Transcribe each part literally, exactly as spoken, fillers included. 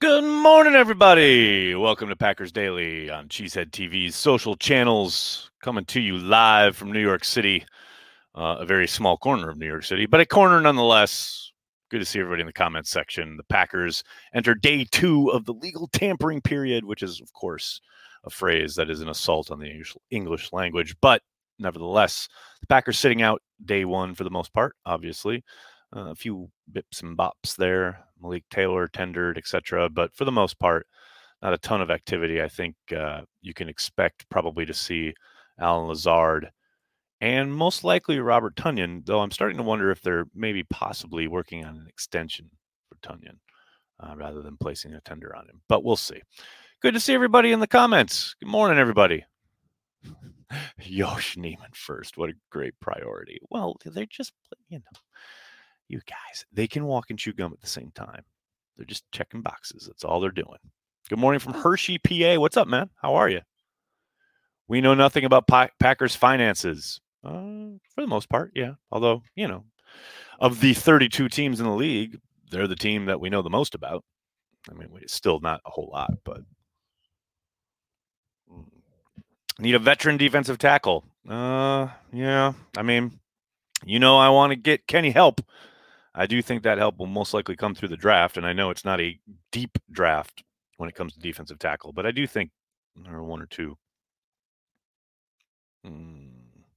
Good morning, everybody. Welcome to Packers Daily on Cheesehead T V's social channels, coming to you live from New York City, uh, a very small corner of New York City, but a corner nonetheless. Good to see everybody in the comments section. The Packers enter day two of the legal tampering period, which is, of course, a phrase that is an assault on the English, English language. But nevertheless, the Packers sitting out day one for the most part, obviously. Uh, a few bips and bops there. Malik Taylor tendered, et cetera. But for the most part, not a ton of activity. I think uh, you can expect probably to see Alan Lazard and most likely Robert Tonyan, though I'm starting to wonder if they're maybe possibly working on an extension for Tonyan uh, rather than placing a tender on him. But we'll see. Good to see everybody in the comments. Good morning, everybody. Yosh Neiman first. What a great priority. Well, they're just, you know, you guys, they can walk and chew gum at the same time. They're just checking boxes. That's all they're doing. Good morning from Hershey, P A. What's up, man? How are you? We know nothing about pa- Packers finances. Uh, for the most part, yeah. Although, you know, of the thirty-two teams in the league, they're the team that we know the most about. I mean, it's still not a whole lot, but need a veteran defensive tackle. Uh, yeah. I mean, you know, I want to get Kenny help. I do think that help will most likely come through the draft, and I know it's not a deep draft when it comes to defensive tackle, but I do think there are one or two. Mm.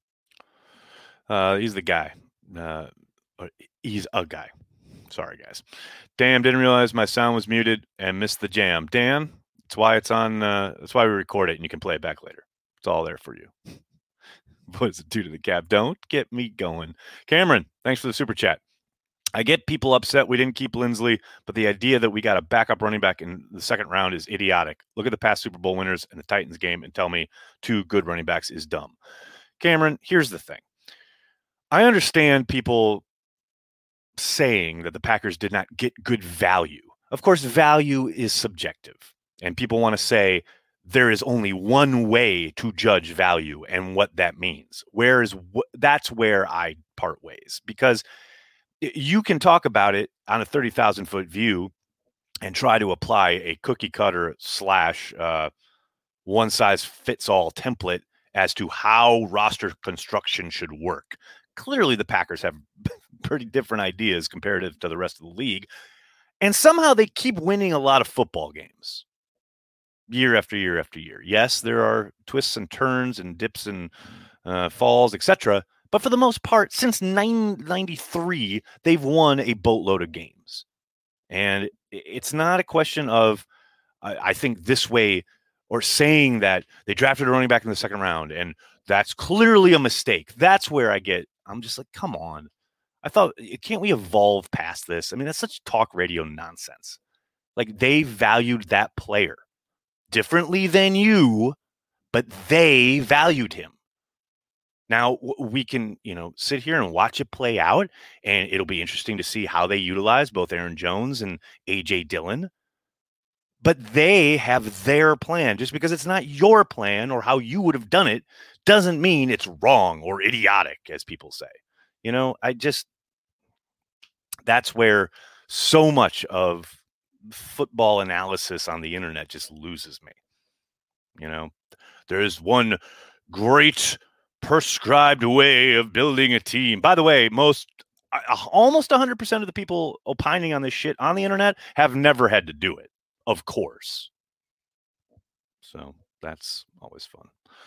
Uh, he's the guy. Uh, he's a guy. Sorry, guys. Damn, didn't realize my sound was muted and missed the jam. Dan, that's why it's on. Uh, that's why we record it, and you can play it back later. It's all there for you. What does it do to the cap? Don't get me going. Cameron, thanks for the super chat. I get people upset we didn't keep Lindsley, but the idea that we got a backup running back in the second round is idiotic. Look at the past Super Bowl winners and the Titans game and tell me two good running backs is dumb. Cameron, here's the thing. I understand people saying that the Packers did not get good value. Of course, value is subjective, and people want to say there is only one way to judge value and what that means. Whereas that's where I part ways, because you can talk about it on a thirty thousand foot view and try to apply a cookie cutter slash uh, one size fits all template as to how roster construction should work. Clearly, the Packers have pretty different ideas comparative to the rest of the league. And somehow they keep winning a lot of football games year after year after year. Yes, there are twists and turns and dips and uh, falls, et cetera. But for the most part, since nineteen ninety-three, they've won a boatload of games. And it's not a question of, I, I think, this way or saying that they drafted a running back in the second round and that's clearly a mistake. That's where I get, I'm just like, come on. I thought, can't we evolve past this? I mean, that's such talk radio nonsense. Like, they valued that player differently than you, but they valued him. Now, we can, you know, sit here and watch it play out, and it'll be interesting to see how they utilize both Aaron Jones and A J Dillon. But they have their plan. Just because it's not your plan or how you would have done it doesn't mean it's wrong or idiotic, as people say. You know, I just, that's where so much of football analysis on the internet just loses me. You know, there's one great prescribed way of building a team. By the way, most almost one hundred percent of the people opining on this shit on the internet have never had to do it, of course. So that's always fun.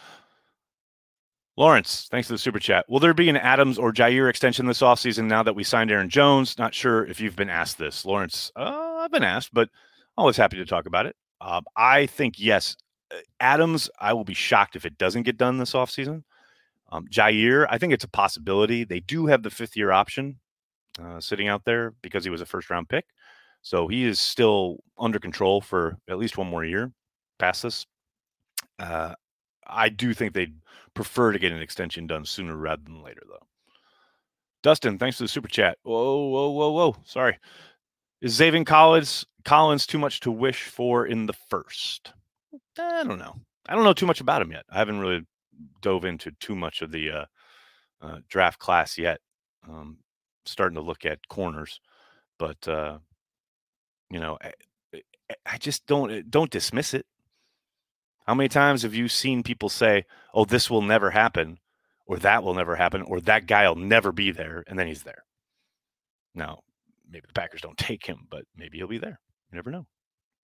Lawrence, thanks for the super chat. Will there be an Adams or Jaire extension this offseason now that we signed Aaron Jones? Not sure if you've been asked this. Lawrence, uh, I've been asked, but always happy to talk about it. Uh, I think, yes, Adams, I will be shocked if it doesn't get done this offseason. Um, Jaire, I think it's a possibility. They do have the fifth-year option uh, sitting out there because he was a first-round pick. So he is still under control for at least one more year past this. Uh, I do think they'd prefer to get an extension done sooner rather than later, though. Dustin, thanks for the super chat. Whoa, whoa, whoa, whoa. Sorry. Is Zaven Collins, Collins too much to wish for in the first? I don't know. I don't know too much about him yet. I haven't really dove into too much of the uh, uh, draft class yet. Um, starting to look at corners. But, uh, you know, I just don't uh, don't dismiss it. How many times have you seen people say, "Oh, this will never happen," or "That will never happen," or "That guy'll never be there," and then he's there? Now, maybe the Packers don't take him, but maybe he'll be there. You never know.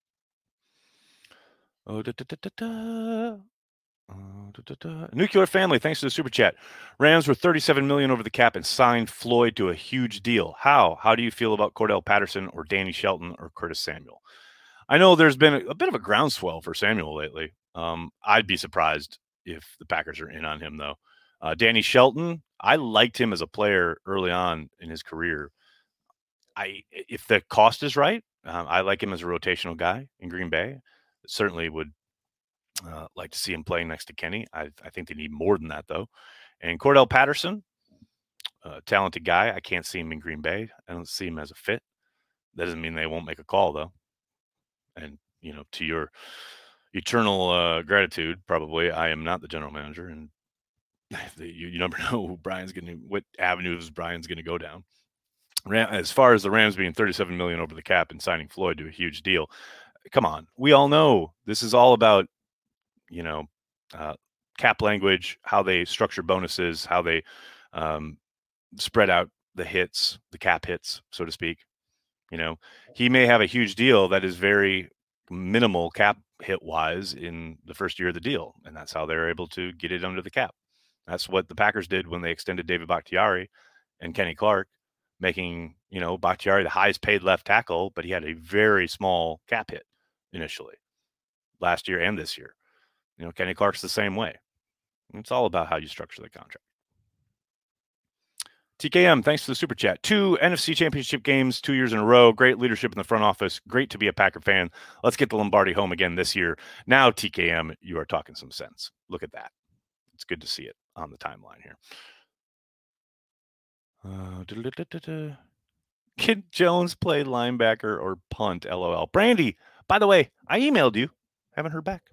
Oh, da, da, da, da, da. Uh, da, da, da. Nuclear Family, thanks to the super chat. Rams were thirty-seven million dollars over the cap and signed Floyd to a huge deal. How? How do you feel about Cordell Patterson or Danny Shelton or Curtis Samuel? I know there's been a, a bit of a groundswell for Samuel lately. Um, I'd be surprised if the Packers are in on him, though. Uh, Danny Shelton, I liked him as a player early on in his career. I, if the cost is right, um, I like him as a rotational guy in Green Bay. Certainly would uh, like to see him playing next to Kenny. I, I think they need more than that, though. And Cordell Patterson, uh, talented guy. I can't see him in Green Bay. I don't see him as a fit. That doesn't mean they won't make a call, though. And, you know, to your eternal uh, gratitude, probably, I am not the general manager. And you, you never know who Brian's going to, what avenues Brian's going to go down. As far as the Rams being thirty-seven million dollars over the cap and signing Floyd to a huge deal, come on. We all know this is all about, you know, uh, cap language, how they structure bonuses, how they um, spread out the hits, the cap hits, so to speak. You know, he may have a huge deal that is very minimal cap hit wise in the first year of the deal, and that's how they're able to get it under the cap. That's what the Packers did when they extended David Bakhtiari and Kenny Clark, making, you know, Bakhtiari the highest paid left tackle, but he had a very small cap hit initially last year and this year. You know, Kenny Clark's the same way. It's all about how you structure the contract. T K M, thanks for the super chat. Two N F C championship games, two years in a row. Great leadership in the front office. Great to be a Packer fan. Let's get the Lombardi home again this year. Now, T K M, you are talking some sense. Look at that. It's good to see it on the timeline here. Uh, Kid Jones play linebacker or punt? L O L. Brandy, by the way, I emailed you. Haven't heard back.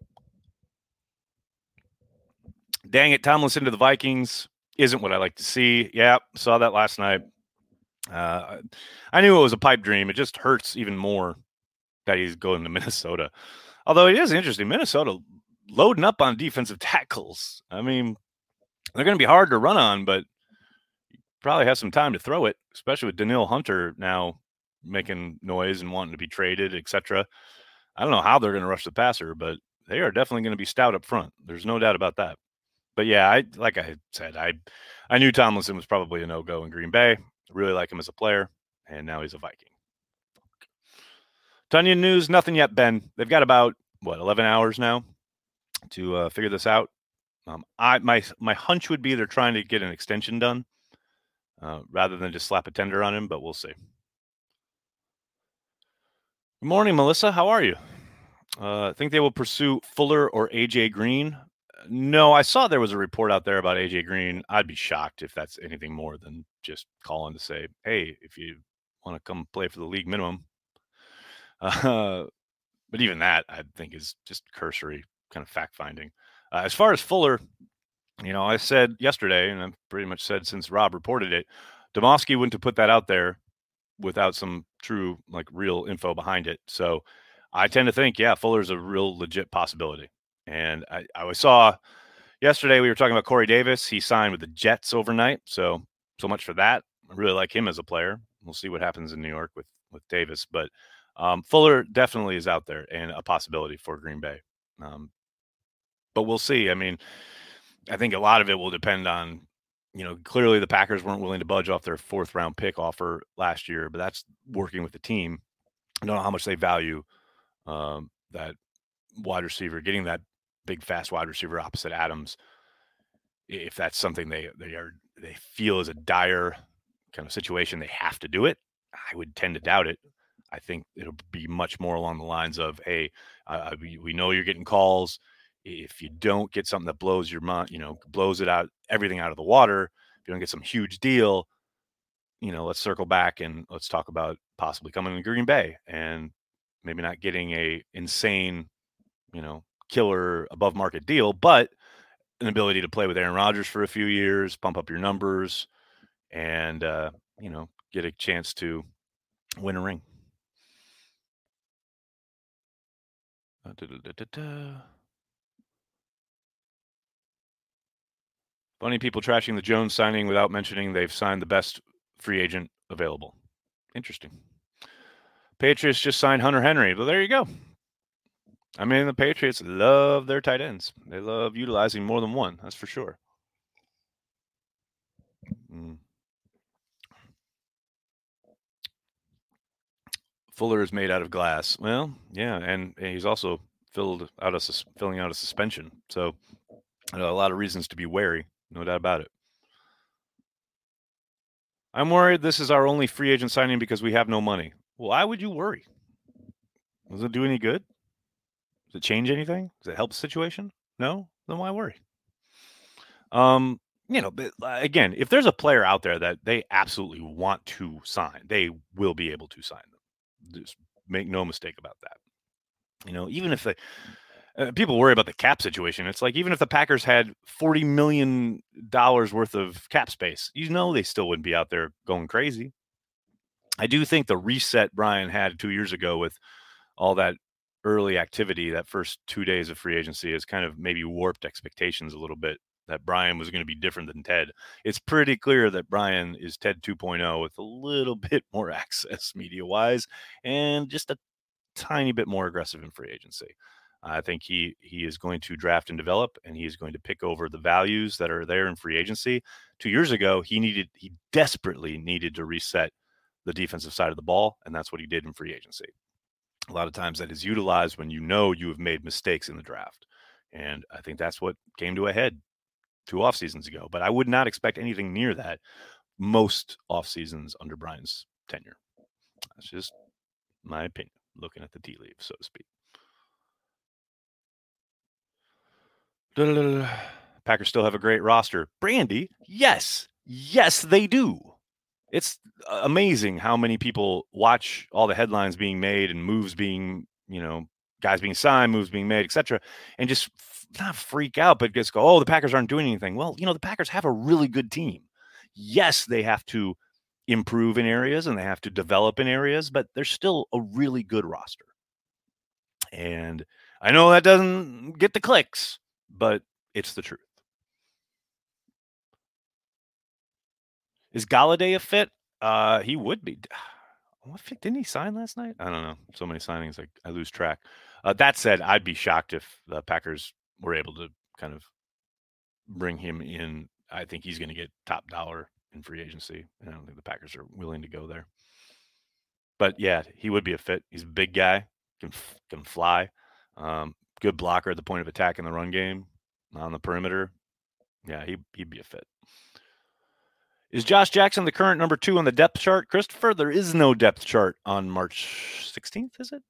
Dang it, Tomlinson to the Vikings isn't what I like to see. Yeah, saw that last night. Uh, I knew it was a pipe dream. It just hurts even more that he's going to Minnesota. Although it is interesting, Minnesota loading up on defensive tackles. I mean, they're going to be hard to run on, but probably have some time to throw it, especially with Danielle Hunter now making noise and wanting to be traded, et cetera. I don't know how they're going to rush the passer, but they are definitely going to be stout up front. There's no doubt about that. But yeah, I like I said, I I knew Tomlinson was probably a no-go in Green Bay. Really like him as a player, and now he's a Viking. Tunyon news, nothing yet, Ben. They've got about, what, eleven hours now to uh, figure this out. Um, I my my hunch would be they're trying to get an extension done uh, rather than just slap a tender on him, but we'll see. Good morning, Melissa. How are you? Uh, I think they will pursue Fuller or A J Green. No, I saw there was a report out there about A J Green. I'd be shocked if that's anything more than just calling to say, hey, if you want to come play for the league minimum. Uh, but even that, I think, is just cursory kind of fact finding. Uh, as far as Fuller, you know, I said yesterday, and I've pretty much said since Rob reported it, Demoski wouldn't have put that out there without some true, like, real info behind it. So I tend to think, yeah, Fuller's a real legit possibility. And I, I saw yesterday we were talking about Corey Davis. He signed with the Jets overnight. So, so much for that. I really like him as a player. We'll see what happens in New York with, with Davis. But um, Fuller definitely is out there and a possibility for Green Bay. Um, but we'll see. I mean, I think a lot of it will depend on, you know, clearly the Packers weren't willing to budge off their fourth round pick offer last year, but that's working with the team. I don't know how much they value um, that wide receiver, getting that big, fast wide receiver opposite Adams. If that's something they they are they feel is a dire kind of situation, they have to do it. I would tend to doubt it. I think it'll be much more along the lines of, hey, uh, we we know you're getting calls. If you don't get something that blows your mind, you know, blows it out, everything out of the water, if you don't get some huge deal, you know, let's circle back and let's talk about possibly coming to Green Bay and maybe not getting a insane, you know, killer above market deal, but an ability to play with Aaron Rodgers for a few years, pump up your numbers, and uh, you know, get a chance to win a ring. Uh, da, da, da, da, da. Funny people trashing the Jones signing without mentioning they've signed the best free agent available. Interesting. Patriots just signed Hunter Henry. Well, there you go. I mean, the Patriots love their tight ends. They love utilizing more than one. That's for sure. Mm. Fuller is made out of glass. Well, yeah, and he's also filled out of sus- filling out a suspension. So uh, a lot of reasons to be wary, no doubt about it. I'm worried this is our only free agent signing because we have no money. Why would you worry? Does it do any good? Does it change anything? Does it help the situation? No? Then why worry? Um, you know, but uh, again, if there's a player out there that they absolutely want to sign, they will be able to sign them. Just make no mistake about that. You know, even if they uh, people worry about the cap situation, it's like even if the Packers had forty million dollars worth of cap space, you know, they still wouldn't be out there going crazy. I do think the reset Brian had two years ago with all that early activity, that first two days of free agency, has kind of maybe warped expectations a little bit that Brian was going to be different than Ted. It's pretty clear that Brian is Ted 2.0 with a little bit more access media wise and just a tiny bit more aggressive in free agency. I think he he is going to draft and develop, and he is going to pick over the values that are there in free agency. Two years ago, he needed he desperately needed to reset the defensive side of the ball, and that's what he did in free agency. A lot of times that is utilized when you know you have made mistakes in the draft. And I think that's what came to a head two off seasons ago. But I would not expect anything near that most off seasons under Brian's tenure. That's just my opinion, looking at the tea leaves, so to speak. Da-da-da-da. Packers still have a great roster. Brandy, yes. Yes, they do. It's amazing how many people watch all the headlines being made and moves being, you know, guys being signed, moves being made, et cetera, and just f- not freak out, but just go, oh, the Packers aren't doing anything. Well, you know, the Packers have a really good team. Yes, they have to improve in areas and they have to develop in areas, but they're still a really good roster. And I know that doesn't get the clicks, but it's the truth. Is Galladay a fit? Uh, he would be. What fit didn't he sign last night? I don't know. So many signings, I, I lose track. Uh, that said, I'd be shocked if the Packers were able to kind of bring him in. I think he's going to get top dollar in free agency. I don't think the Packers are willing to go there. But yeah, he would be a fit. He's a big guy, can can fly, um, good blocker at the point of attack in the run game, on the perimeter. Yeah, he he'd be a fit. Is Josh Jackson the current number two on the depth chart, Christopher? There is no depth chart on March sixteenth, is it?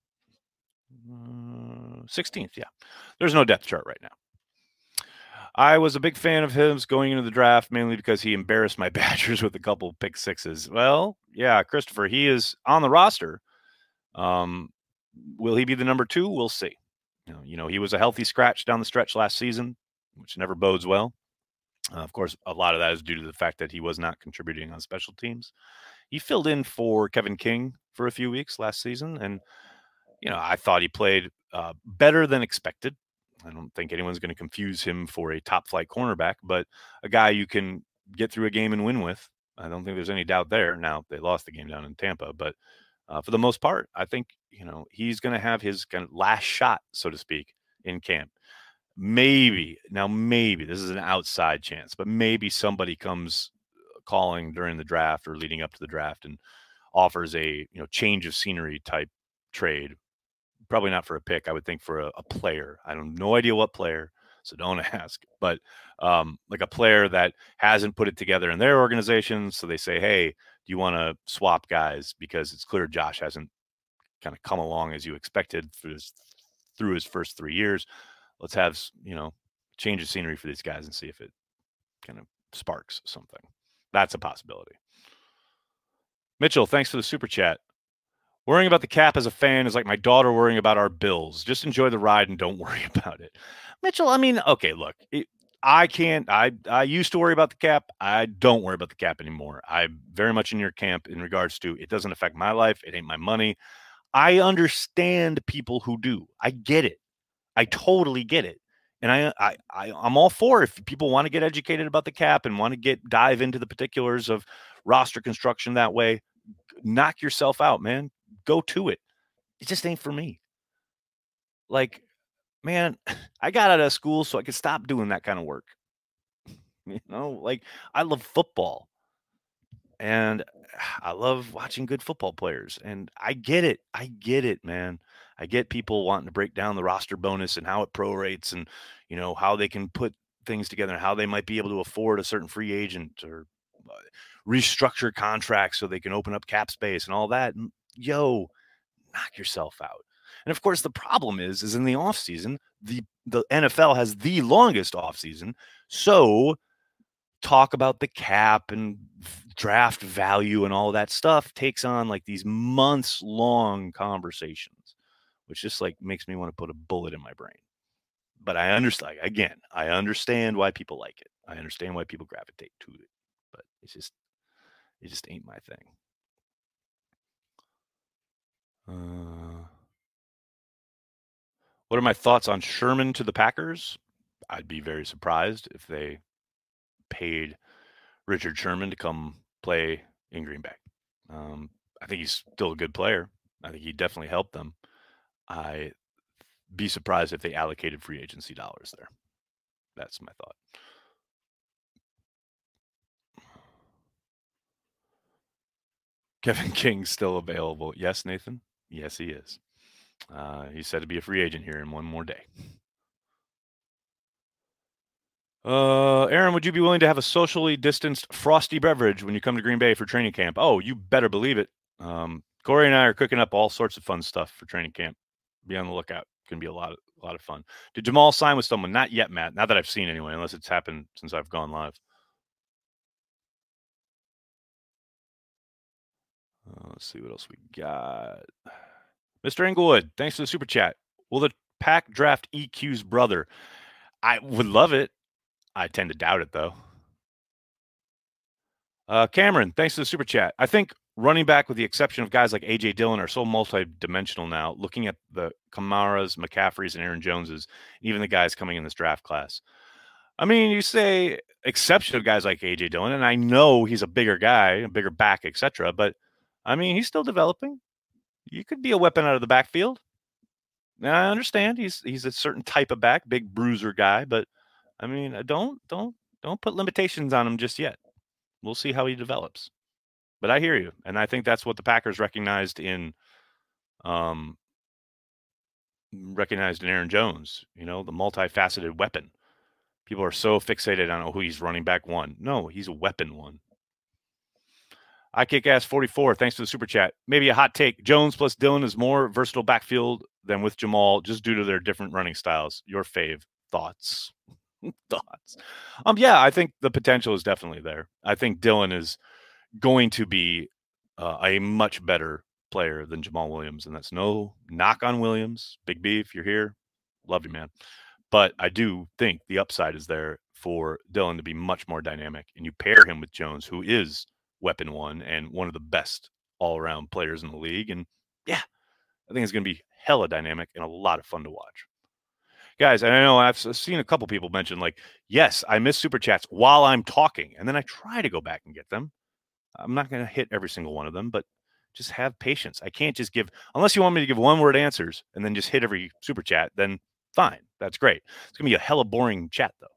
Uh, sixteenth, yeah. There's no depth chart right now. I was a big fan of his going into the draft, mainly because he embarrassed my Badgers with a couple pick sixes. Well, yeah, Christopher, he is on the roster. Um, will he be the number two? We'll see. You know, you know, he was a healthy scratch down the stretch last season, which never bodes well. Uh, of course, a lot of that is due to the fact that he was not contributing on special teams. He filled in for Kevin King for a few weeks last season, and you know, I thought he played uh, better than expected. I don't think anyone's going to confuse him for a top flight cornerback, but a guy you can get through a game and win with. I don't think there's any doubt there. Now they lost the game down in Tampa, but uh, for the most part, I think you know he's going to have his kind of last shot, so to speak, in camp. Maybe now, maybe this is an outside chance, but maybe somebody comes calling during the draft or leading up to the draft and offers a you know change of scenery type trade. Probably not for a pick. I would think for a, a player. I have no idea what player, so don't ask. But um, like a player that hasn't put it together in their organization, so they say, "Hey, do you want to swap guys?" Because it's clear Josh hasn't kind of come along as you expected through his through his first three years. Let's have you know change of scenery for these guys and see if it kind of sparks something. That's a possibility. Mitchell, thanks for the super chat. Worrying about the cap as a fan is like my daughter worrying about our bills. Just enjoy the ride and don't worry about it. Mitchell, I mean, okay, look, it, I can't, I, I used to worry about the cap. I don't worry about the cap anymore. I'm very much in your camp in regards to it doesn't affect my life. It ain't my money. I understand people who do. I get it. I totally get it. And I, I, I I'm all for if people want to get educated about the cap and want to get dive into the particulars of roster construction that way, knock yourself out, man. Go to it. It just ain't for me. Like, man, I got out of school so I could stop doing that kind of work. You know, like I love football and I love watching good football players. And I get it. I get it, man. I get people wanting to break down the roster bonus and how it prorates and, you know, how they can put things together and how they might be able to afford a certain free agent or uh, restructure contracts so they can open up cap space and all that. And, yo, knock yourself out. And of course, the problem is, is in the offseason, the the N F L has the longest offseason. So talk about the cap and draft value and all that stuff takes on like these months long conversations, which just like makes me want to put a bullet in my brain. But I understand, again, I understand why people like it. I understand why people gravitate to it, but it's just, it just ain't my thing. Uh, what are my thoughts on Sherman to the Packers? I'd be very surprised if they paid Richard Sherman to come play in Green Bay. Um, I think he's still a good player. I think he definitely helped them. I'd be surprised if they allocated free agency dollars there. That's my thought. Kevin King's still available. Yes, Nathan? Yes, he is. Uh, he's said to be a free agent here in one more day. Uh, Aaron, would you be willing to have a socially distanced frosty beverage when you come to Green Bay for training camp? Oh, you better believe it. Um, Corey and I are cooking up all sorts of fun stuff for training camp. Be on the lookout. Can be a lot of a lot of fun. Did Jamal sign with someone? Not yet, Matt. Not that I've seen anyway, unless it's happened since I've gone live. Uh, let's see what else we got. Mister Englewood, thanks for the super chat. Will the pack draft E Q's brother? I would love it. I tend to doubt it, though. Uh, Cameron, thanks for the super chat. I think running back, with the exception of guys like A J Dillon, are so multi-dimensional now. Looking at the Kamaras, McCaffreys, and Aaron Joneses, even the guys coming in this draft class. I mean, you say exception of guys like A J Dillon, and I know he's a bigger guy, a bigger back, et cetera. But I mean, he's still developing. You could be a weapon out of the backfield. Now, I understand he's he's a certain type of back, big bruiser guy, but I mean, don't don't don't put limitations on him just yet. We'll see how he develops. But I hear you, and I think that's what the Packers recognized in um recognized in Aaron Jones, you know, the multifaceted weapon. People are so fixated on, oh, who he's running back one. No, he's a weapon one. I kick ass forty-four. Thanks for the super chat. Maybe a hot take. Jones plus Dillon is more versatile backfield than with Jamal, just due to their different running styles. Your fave thoughts? Thoughts? Um, yeah, I think the potential is definitely there. I think Dillon is going to be uh, a much better player than Jamal Williams, and that's no knock on Williams. Big B, if you're here, love you, man. But I do think the upside is there for Dillon to be much more dynamic, and you pair him with Jones, who is weapon one and one of the best all-around players in the league. And yeah, I think it's going to be hella dynamic and a lot of fun to watch. Guys, I know I've seen a couple people mention, like, yes, I miss super chats while I'm talking, and then I try to go back and get them. I'm not going to hit every single one of them, but just have patience. I can't just give, unless you want me to give one-word answers and then just hit every super chat, then fine. That's great. It's going to be a hella boring chat, though.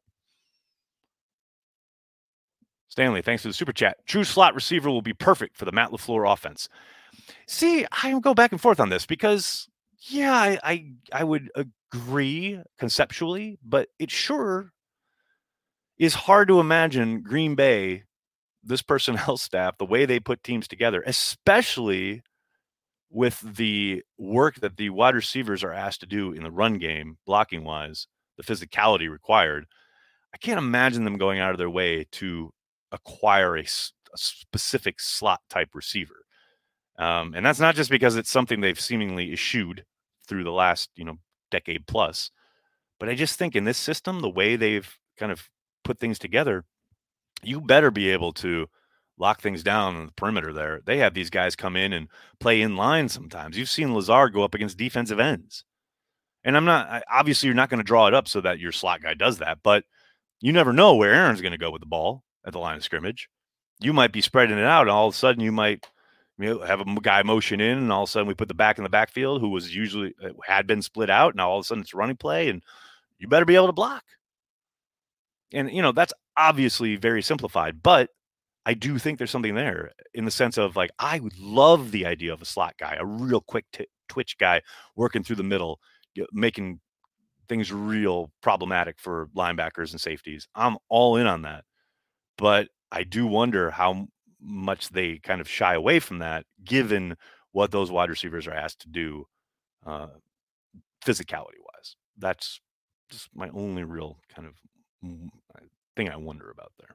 Stanley, thanks for the super chat. True slot receiver will be perfect for the Matt LaFleur offense. See, I go back and forth on this because, yeah, I, I I would agree conceptually, but it sure is hard to imagine Green Bay, this personnel staff, the way they put teams together, especially with the work that the wide receivers are asked to do in the run game, blocking wise, the physicality required. I can't imagine them going out of their way to acquire a, a specific slot type receiver. Um, and that's not just because it's something they've seemingly eschewed through the last, you know, decade plus. But I just think in this system, the way they've kind of put things together, you better be able to lock things down on the perimeter there. They have these guys come in and play in line sometimes. You've seen Lazard go up against defensive ends. And I'm not, obviously, you're not going to draw it up so that your slot guy does that, but you never know where Aaron's going to go with the ball at the line of scrimmage. You might be spreading it out, and all of a sudden you might you know, have a guy motion in, and all of a sudden we put the back in the backfield who was usually had been split out. Now all of a sudden it's a running play, and you better be able to block. And, you know, that's obviously very simplified, but I do think there's something there in the sense of, like, I would love the idea of a slot guy, a real quick t- twitch guy working through the middle, making things real problematic for linebackers and safeties. I'm all in on that. But I do wonder how much they kind of shy away from that, given what those wide receivers are asked to do uh, physicality-wise. That's just my only real kind of thing I wonder about there.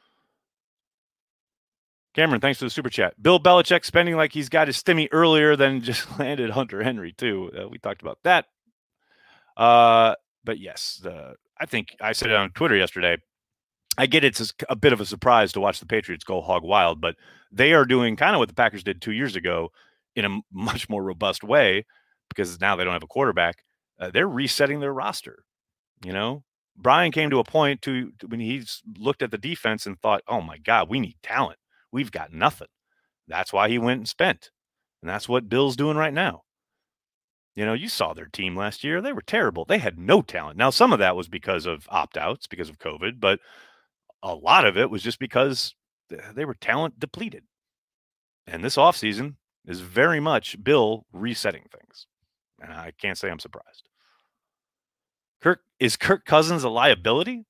Cameron, thanks for the super chat. Bill Belichick spending like he's got his stimmy earlier than just landed Hunter Henry, too. Uh, we talked about that. Uh, but yes, uh, I think I said it on Twitter yesterday. I get it's a bit of a surprise to watch the Patriots go hog wild, but they are doing kind of what the Packers did two years ago in a much more robust way, because now they don't have a quarterback. Uh, they're resetting their roster. You know, Brian came to a point to, to when he's looked at the defense and thought, oh my God, we need talent. We've got nothing. That's why he went and spent. And that's what Bill's doing right now. You know, you saw their team last year. They were terrible. They had no talent. Now, some of that was because of opt-outs, because of COVID, but a lot of it was just because they were talent depleted. And this offseason is very much Bill resetting things. And I can't say I'm surprised. Kirk, is Kirk Cousins a liability?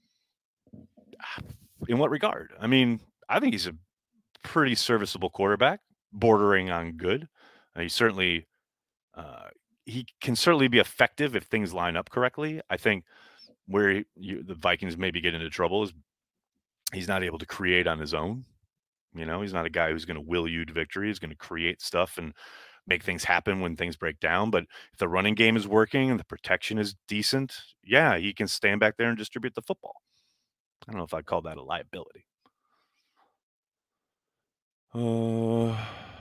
In what regard? I mean, I think he's a pretty serviceable quarterback, bordering on good. Uh, he certainly uh, he can certainly be effective if things line up correctly. I think where you, the Vikings maybe get into trouble is he's not able to create on his own. You know, he's not a guy who's going to will you to victory. He's going to create stuff and make things happen when things break down. But if the running game is working and the protection is decent, yeah, he can stand back there and distribute the football. I don't know if I'd call that a liability. Uh,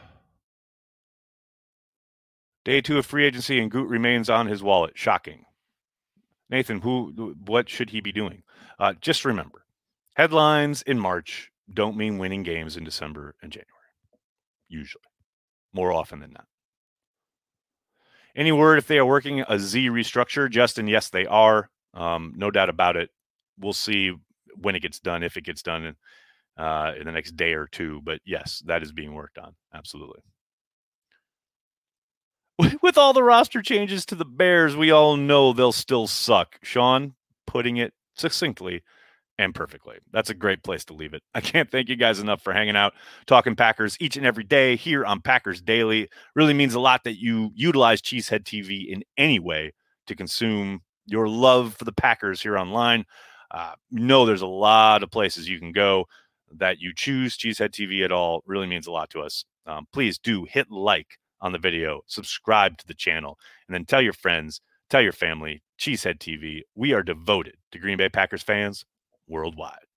day two of free agency and Goot remains on his wallet. Shocking. Nathan, who? What should he be doing? Uh, just remember, headlines in March don't mean winning games in December and January. Usually. More often than not. Any word if they are working a Z restructure? Justin, yes, they are. Um, no doubt about it. We'll see when it gets done, if it gets done in, uh, in the next day or two. But yes, that is being worked on. Absolutely. With all the roster changes to the Bears, we all know they'll still suck. Sean, putting it succinctly and perfectly. That's a great place to leave it. I can't thank you guys enough for hanging out, talking Packers each and every day here on Packers Daily. Really means a lot that you utilize Cheesehead T V in any way to consume your love for the Packers here online. Uh, you know, there's a lot of places you can go. That you choose Cheesehead T V at all really means a lot to us. Um, please do hit like on the video, subscribe to the channel, and then tell your friends, tell your family, Cheesehead T V. We are devoted to Green Bay Packers fans worldwide.